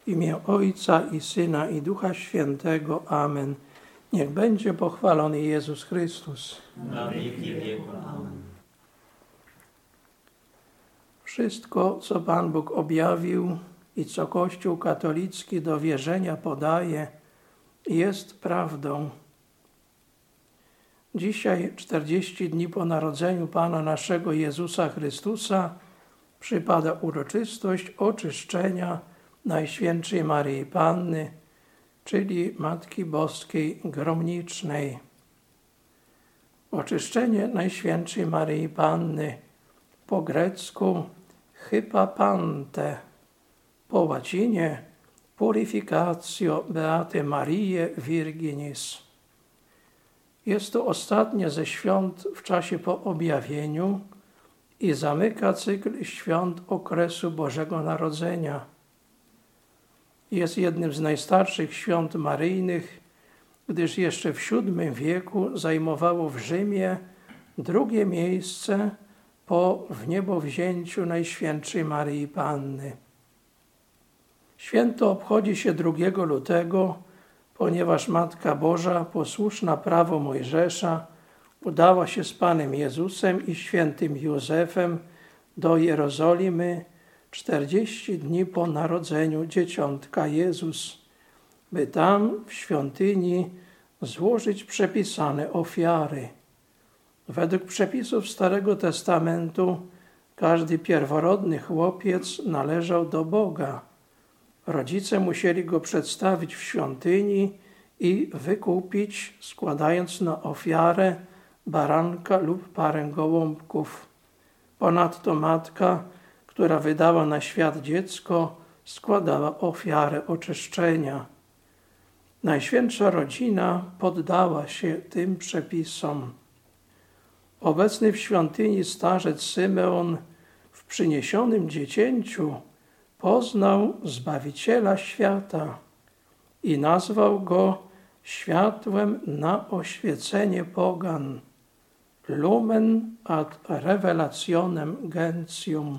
W imię Ojca i Syna i Ducha Świętego. Amen. Niech będzie pochwalony Jezus Chrystus. Na wieki wieków. Amen. Wszystko, co Pan Bóg objawił i co Kościół katolicki do wierzenia podaje, jest prawdą. Dzisiaj, 40 dni po narodzeniu Pana naszego Jezusa Chrystusa, przypada uroczystość oczyszczenia Najświętszej Maryi Panny, czyli Matki Boskiej Gromnicznej. Oczyszczenie Najświętszej Maryi Panny, po grecku hypapante, po łacinie purificatio Beate Mariae Virginis. Jest to ostatnie ze świąt w czasie po objawieniu i zamyka cykl świąt okresu Bożego Narodzenia. Jest jednym z najstarszych świąt maryjnych, gdyż jeszcze w VII wieku zajmowało w Rzymie drugie miejsce po wniebowzięciu Najświętszej Maryi Panny. Święto obchodzi się 2 lutego, ponieważ Matka Boża, posłuszna prawu Mojżesza, udała się z Panem Jezusem i świętym Józefem do Jerozolimy 40 dni po narodzeniu dzieciątka Jezus, by tam w świątyni złożyć przepisane ofiary. Według przepisów Starego Testamentu każdy pierworodny chłopiec należał do Boga. Rodzice musieli go przedstawić w świątyni i wykupić, składając na ofiarę baranka lub parę gołąbków. Ponadto matka, która wydała na świat dziecko, składała ofiarę oczyszczenia. Najświętsza rodzina poddała się tym przepisom. Obecny w świątyni starzec Symeon w przyniesionym dziecięciu poznał Zbawiciela świata i nazwał go światłem na oświecenie pogan, lumen ad revelationem gentium.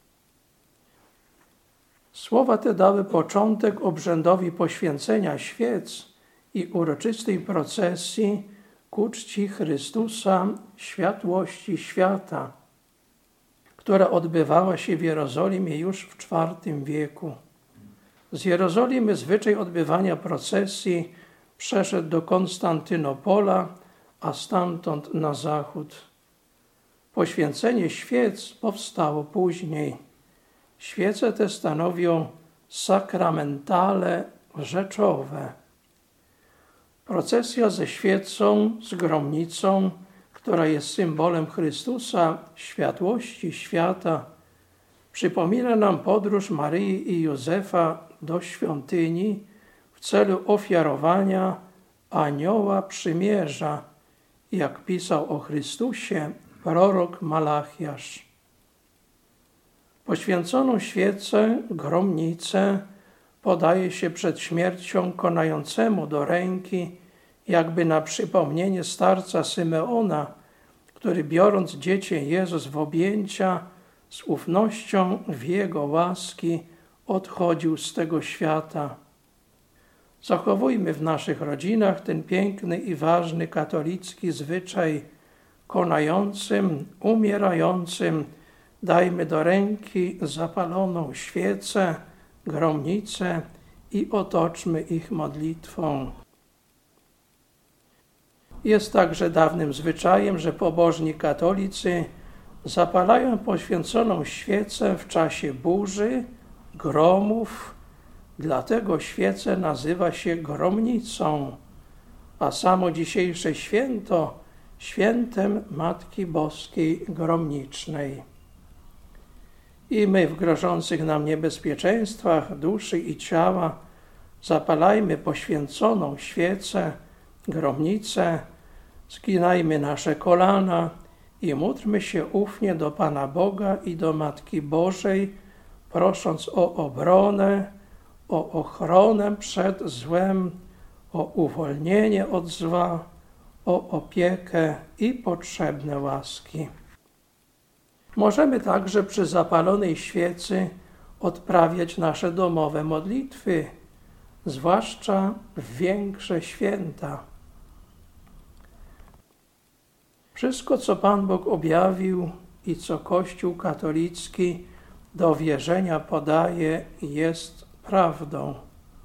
Słowa te dały początek obrzędowi poświęcenia świec i uroczystej procesji ku czci Chrystusa, światłości świata, która odbywała się w Jerozolimie już w IV wieku. Z Jerozolimy zwyczaj odbywania procesji przeszedł do Konstantynopola, a stamtąd na zachód. Poświęcenie świec powstało później. Świece te stanowią sakramentale rzeczowe. Procesja ze świecą, z gromnicą, która jest symbolem Chrystusa, światłości świata, przypomina nam podróż Maryi i Józefa do świątyni w celu ofiarowania anioła przymierza, jak pisał o Chrystusie prorok Malachiasz. Poświęconą świecę, gromnicę, podaje się przed śmiercią konającemu do ręki, jakby na przypomnienie starca Symeona, który biorąc dziecię Jezus w objęcia, z ufnością w Jego łaski odchodził z tego świata. Zachowujmy w naszych rodzinach ten piękny i ważny katolicki zwyczaj. Konającym, umierającym dajmy do ręki zapaloną świecę, gromnicę i otoczmy ich modlitwą. Jest także dawnym zwyczajem, że pobożni katolicy zapalają poświęconą świecę w czasie burzy, gromów, dlatego świecę nazywa się gromnicą, a samo dzisiejsze święto świętem Matki Boskiej Gromnicznej. I my w grożących nam niebezpieczeństwach duszy i ciała zapalajmy poświęconą świecę, gromnicę, zginajmy nasze kolana i módlmy się ufnie do Pana Boga i do Matki Bożej, prosząc o obronę, o ochronę przed złem, o uwolnienie od zła, o opiekę i potrzebne łaski. Możemy także przy zapalonej świecy odprawiać nasze domowe modlitwy, zwłaszcza w większe święta. Wszystko, co Pan Bóg objawił i co Kościół katolicki do wierzenia podaje, jest prawdą.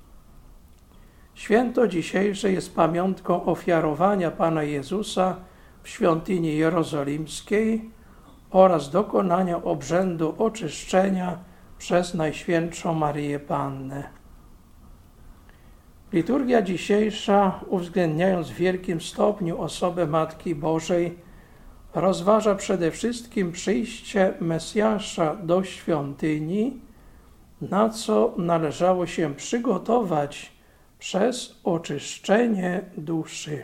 Święto dzisiejsze jest pamiątką ofiarowania Pana Jezusa w świątyni jerozolimskiej oraz dokonania obrzędu oczyszczenia przez Najświętszą Maryję Pannę. Liturgia dzisiejsza, uwzględniając w wielkim stopniu osobę Matki Bożej, rozważa przede wszystkim przyjście Mesjasza do świątyni, na co należało się przygotować przez oczyszczenie duszy.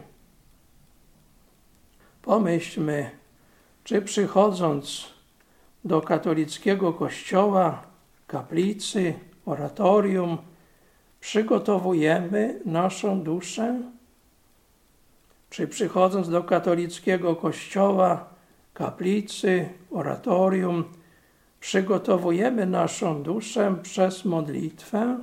Pomyślmy, czy przychodząc do katolickiego kościoła, kaplicy, oratorium, przygotowujemy naszą duszę? Czy przychodząc do katolickiego kościoła, kaplicy, oratorium, przygotowujemy naszą duszę przez modlitwę?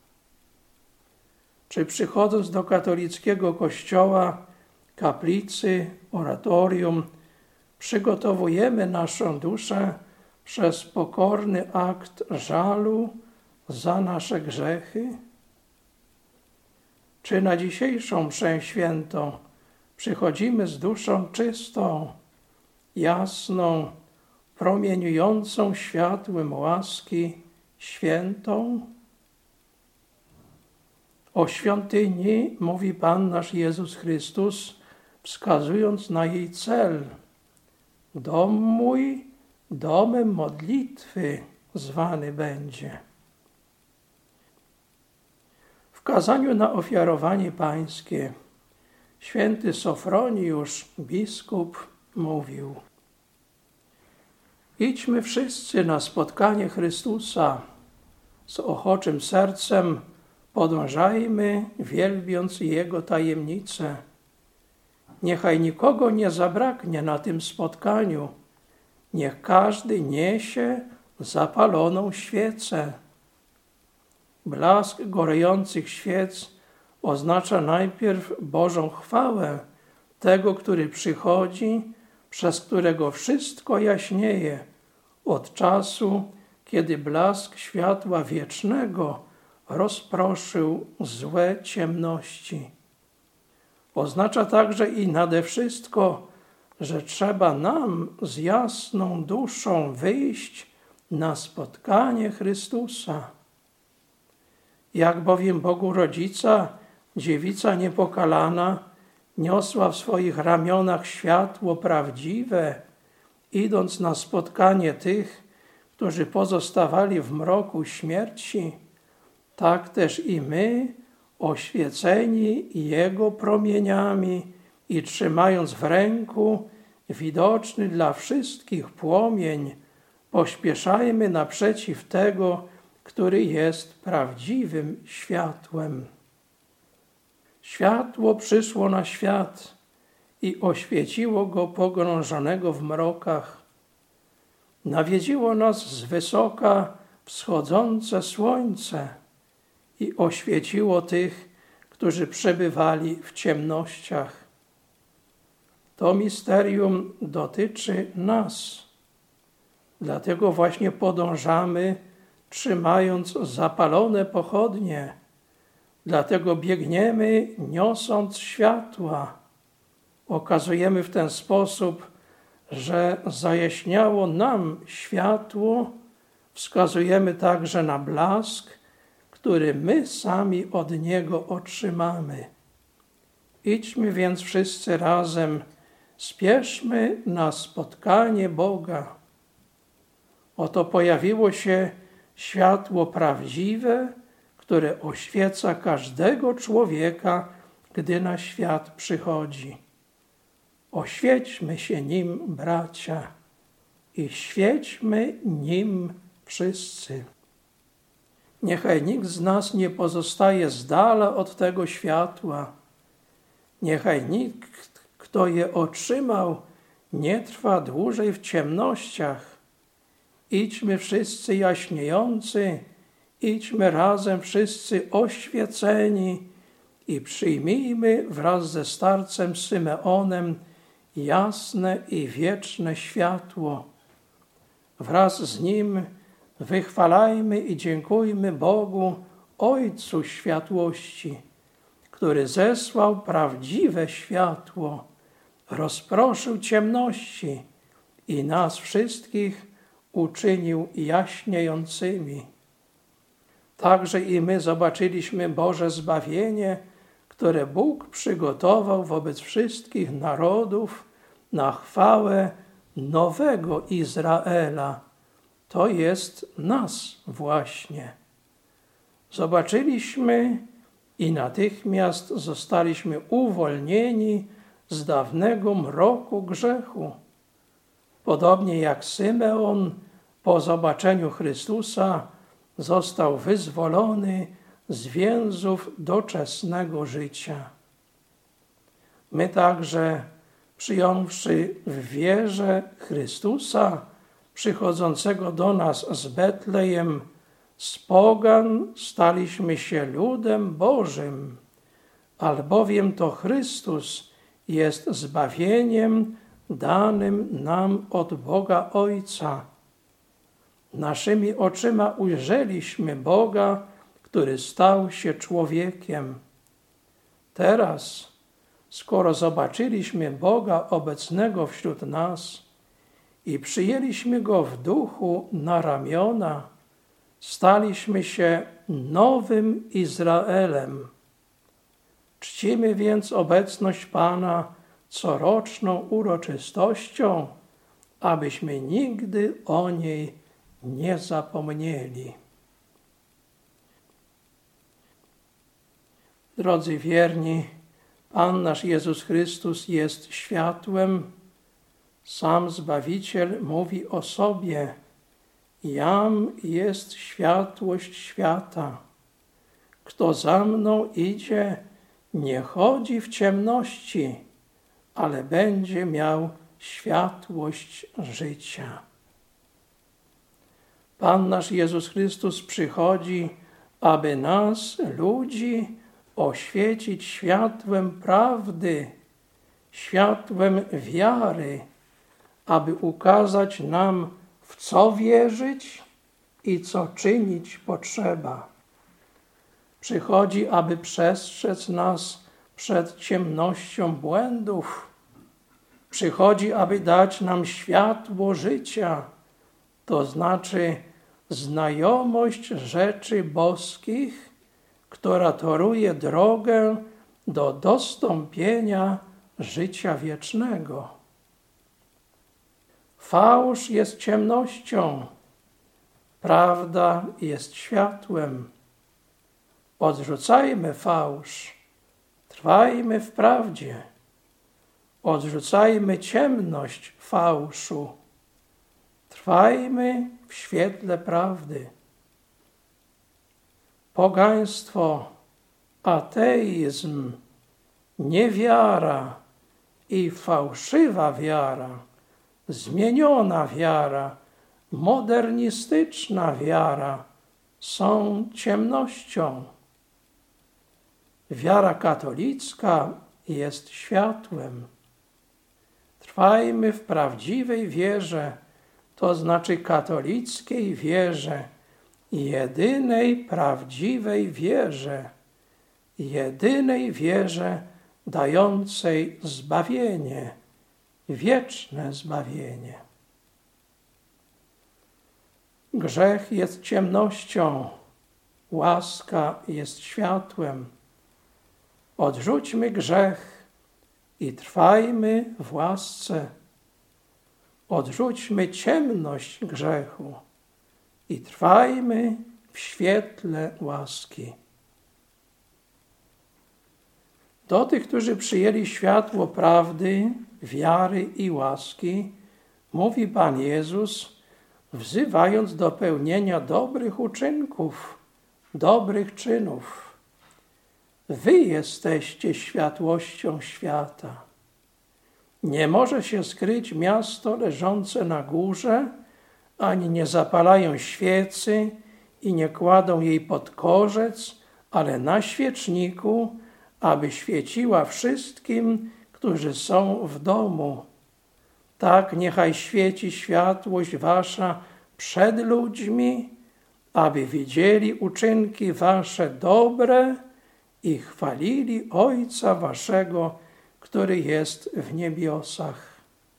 Czy przychodząc do katolickiego kościoła, kaplicy, oratorium, przygotowujemy naszą duszę przez pokorny akt żalu za nasze grzechy? Czy na dzisiejszą mszę świętą przychodzimy z duszą czystą, jasną, promieniującą światłem łaski, świętą? O świątyni mówi Pan nasz Jezus Chrystus, wskazując na jej cel. Dom mój domem modlitwy zwany będzie. W kazaniu na ofiarowanie pańskie święty Sofroniusz, biskup, mówił: idźmy wszyscy na spotkanie Chrystusa, z ochoczym sercem podążajmy, wielbiąc Jego tajemnice. Niechaj nikogo nie zabraknie na tym spotkaniu, niech każdy niesie zapaloną świecę. Blask gorejących świec oznacza najpierw Bożą chwałę tego, który przychodzi, przez którego wszystko jaśnieje, od czasu, kiedy blask światła wiecznego rozproszył złe ciemności. Oznacza także i nade wszystko, że trzeba nam z jasną duszą wyjść na spotkanie Chrystusa. Jak bowiem Bogu Rodzica dziewica niepokalana niosła w swoich ramionach światło prawdziwe, idąc na spotkanie tych, którzy pozostawali w mroku śmierci, tak też i my, oświeceni Jego promieniami i trzymając w ręku widoczny dla wszystkich płomień, pośpieszajmy naprzeciw tego, który jest prawdziwym światłem. Światło przyszło na świat i oświeciło go pogrążonego w mrokach. Nawiedziło nas z wysoka wschodzące słońce i oświeciło tych, którzy przebywali w ciemnościach. To misterium dotyczy nas. Dlatego właśnie podążamy, trzymając zapalone pochodnie. Dlatego biegniemy, niosąc światła. Okazujemy w ten sposób, że zajaśniało nam światło, wskazujemy także na blask, który my sami od Niego otrzymamy. Idźmy więc wszyscy razem, spieszmy na spotkanie Boga. Oto pojawiło się światło prawdziwe, które oświeca każdego człowieka, gdy na świat przychodzi. Oświećmy się nim, bracia, i świećmy nim wszyscy. Niechaj nikt z nas nie pozostaje z dala od tego światła. Niechaj nikt, kto je otrzymał, nie trwa dłużej w ciemnościach. idźmy wszyscy jaśniejący, idźmy razem wszyscy oświeceni i przyjmijmy wraz ze starcem Symeonem jasne i wieczne światło. Wraz z nim wychwalajmy i dziękujmy Bogu, Ojcu światłości, który zesłał prawdziwe światło, rozproszył ciemności i nas wszystkich uczynił jaśniejącymi. Także i my zobaczyliśmy Boże zbawienie, które Bóg przygotował wobec wszystkich narodów na chwałę nowego Izraela. To jest nas właśnie. Zobaczyliśmy i natychmiast zostaliśmy uwolnieni z dawnego mroku grzechu. Podobnie jak Symeon po zobaczeniu Chrystusa został wyzwolony z więzów doczesnego życia. My także, przyjąwszy w wierze Chrystusa, przychodzącego do nas z Betlejem, z pogan staliśmy się ludem Bożym, albowiem to Chrystus jest zbawieniem danym nam od Boga Ojca. Naszymi oczyma ujrzeliśmy Boga, który stał się człowiekiem. Teraz, skoro zobaczyliśmy Boga obecnego wśród nas i przyjęliśmy Go w duchu na ramiona, staliśmy się nowym Izraelem. Czcimy więc obecność Pana coroczną uroczystością, abyśmy nigdy o niej nie zapomnieli. Drodzy wierni, Pan nasz Jezus Chrystus jest światłem. Sam Zbawiciel mówi o sobie: Jam jest światłość świata. Kto za mną idzie, nie chodzi w ciemności, ale będzie miał światłość życia. Pan nasz Jezus Chrystus przychodzi, aby nas, ludzi, oświecić światłem prawdy, światłem wiary, aby ukazać nam, w co wierzyć i co czynić potrzeba. Przychodzi, aby przestrzec nas przed ciemnością błędów. Przychodzi, aby dać nam światło życia, to znaczy znajomość rzeczy boskich, która toruje drogę do dostąpienia życia wiecznego. Fałsz jest ciemnością, prawda jest światłem. Odrzucajmy fałsz, trwajmy w prawdzie. Odrzucajmy ciemność fałszu, trwajmy w świetle prawdy. Pogaństwo, ateizm, niewiara i fałszywa wiara, zmieniona wiara, modernistyczna wiara są ciemnością. Wiara katolicka jest światłem. Trwajmy w prawdziwej wierze, to znaczy katolickiej wierze, jedynej prawdziwej wierze dającej zbawienie, wieczne zbawienie. Grzech jest ciemnością, łaska jest światłem. Odrzućmy grzech i trwajmy w łasce. Odrzućmy ciemność grzechu i trwajmy w świetle łaski. Do tych, którzy przyjęli światło prawdy, wiary i łaski, mówi Pan Jezus, wzywając do pełnienia dobrych uczynków, dobrych czynów. Wy jesteście światłością świata. Nie może się skryć miasto leżące na górze, ani nie zapalają świecy i nie kładą jej pod korzec, ale na świeczniku, aby świeciła wszystkim, którzy są w domu. Tak niechaj świeci światłość wasza przed ludźmi, aby widzieli uczynki wasze dobre i chwalili Ojca waszego, który jest w niebiosach.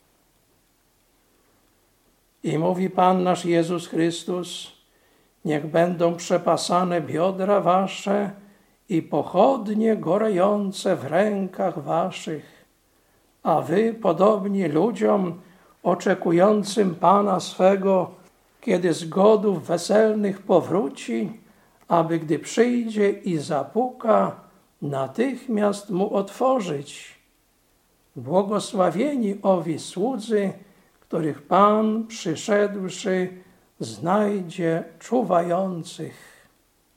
I mówi Pan nasz Jezus Chrystus: niech będą przepasane biodra wasze i pochodnie gorejące w rękach waszych, a wy podobni ludziom oczekującym Pana swego, kiedy z godów weselnych powróci, aby gdy przyjdzie i zapuka, natychmiast mu otworzyć. Błogosławieni owi słudzy, których Pan przyszedłszy znajdzie czuwających.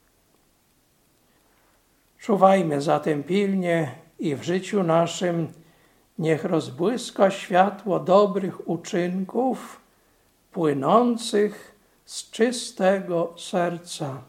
Czuwajmy zatem pilnie i w życiu naszym niech rozbłyska światło dobrych uczynków płynących z czystego serca.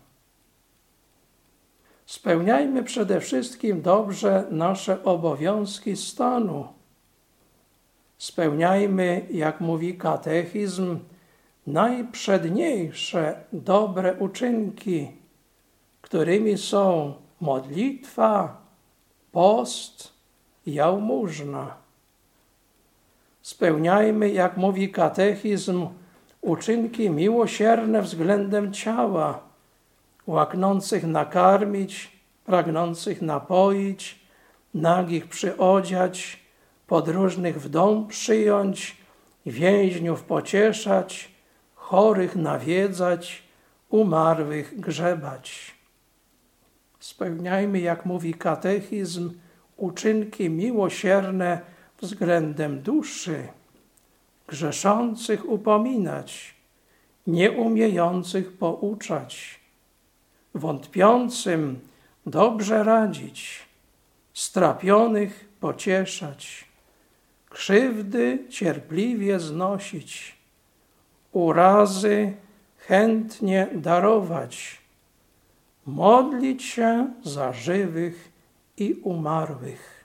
Spełniajmy przede wszystkim dobrze nasze obowiązki stanu. Spełniajmy, jak mówi katechizm, najprzedniejsze dobre uczynki, którymi są modlitwa, post, jałmużna. Spełniajmy, jak mówi katechizm, uczynki miłosierne względem ciała, łaknących nakarmić, pragnących napoić, nagich przyodziać, podróżnych w dom przyjąć, więźniów pocieszać, chorych nawiedzać, umarłych grzebać. Spełniajmy, jak mówi katechizm, uczynki miłosierne względem duszy, grzeszących upominać, nieumiejących pouczać, wątpiącym dobrze radzić, strapionych pocieszać, krzywdy cierpliwie znosić, urazy chętnie darować, modlić się za żywych i umarłych.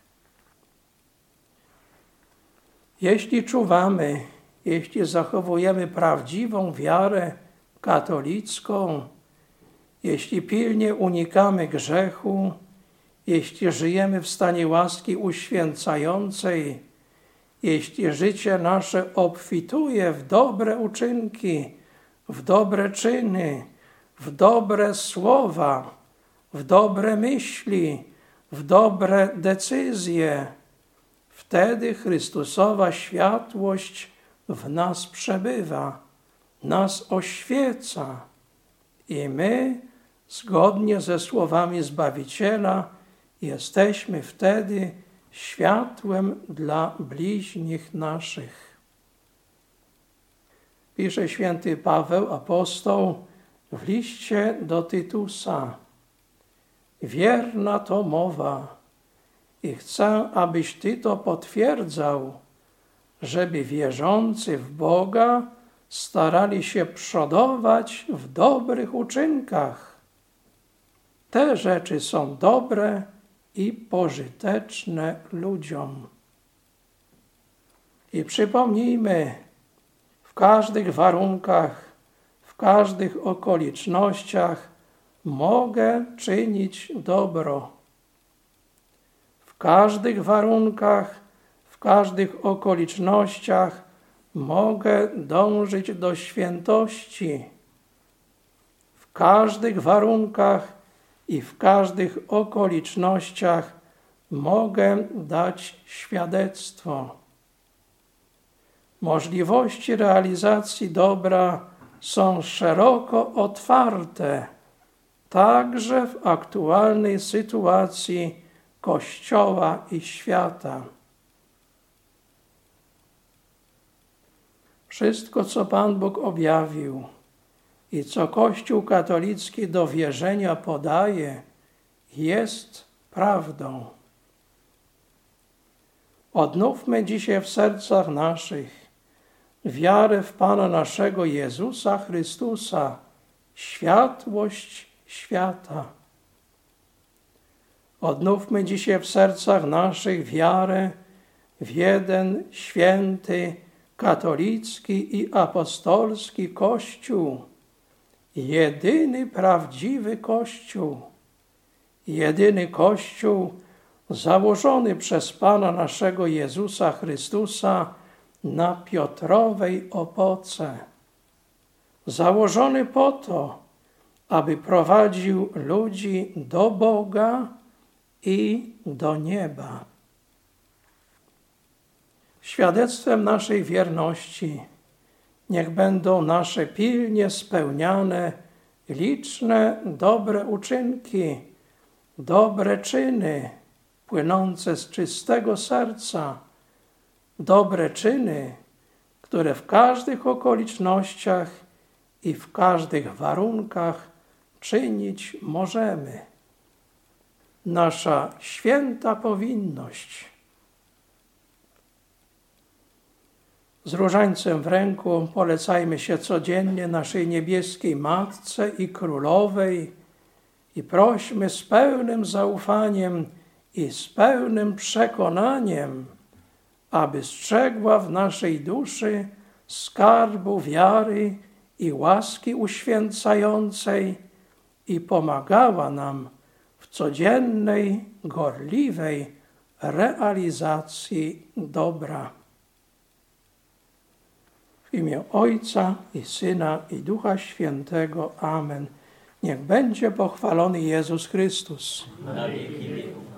Jeśli czuwamy, jeśli zachowujemy prawdziwą wiarę katolicką, jeśli pilnie unikamy grzechu, jeśli żyjemy w stanie łaski uświęcającej, jeśli życie nasze obfituje w dobre uczynki, w dobre czyny, w dobre słowa, w dobre myśli, w dobre decyzje, wtedy Chrystusowa światłość w nas przebywa, nas oświeca i my, zgodnie ze słowami Zbawiciela, jesteśmy wtedy światłem dla bliźnich naszych. Pisze święty Paweł apostoł w liście do Tytusa: wierna to mowa i chcę, abyś ty to potwierdzał, żeby wierzący w Boga starali się przodować w dobrych uczynkach. Te rzeczy są dobre i pożyteczne ludziom. I przypomnijmy, w każdych warunkach, w każdych okolicznościach mogę czynić dobro. W każdych warunkach, w każdych okolicznościach mogę dążyć do świętości. W każdych warunkach i w każdych okolicznościach mogę dać świadectwo. Możliwości realizacji dobra są szeroko otwarte, także w aktualnej sytuacji Kościoła i świata. Wszystko, co Pan Bóg objawił i co Kościół katolicki do wierzenia podaje, jest prawdą. Odnówmy dzisiaj w sercach naszych wiarę w Pana naszego Jezusa Chrystusa, światłość świata. Odnówmy dzisiaj w sercach naszych wiarę w jeden święty, katolicki i apostolski Kościół, jedyny prawdziwy Kościół, jedyny Kościół założony przez Pana naszego Jezusa Chrystusa na Piotrowej opoce. Założony po to, aby prowadził ludzi do Boga i do nieba. Świadectwem naszej wierności niech będą nasze pilnie spełniane liczne dobre uczynki, dobre czyny płynące z czystego serca, dobre czyny, które w każdych okolicznościach i w każdych warunkach czynić możemy. Nasza święta powinność. Z różańcem w ręku polecajmy się codziennie naszej niebieskiej Matce i Królowej i prośmy z pełnym zaufaniem i z pełnym przekonaniem, aby strzegła w naszej duszy skarbu wiary i łaski uświęcającej i pomagała nam w codziennej, gorliwej realizacji dobra. W imię Ojca i Syna i Ducha Świętego. Amen. Niech będzie pochwalony Jezus Chrystus. Na wieki wieków.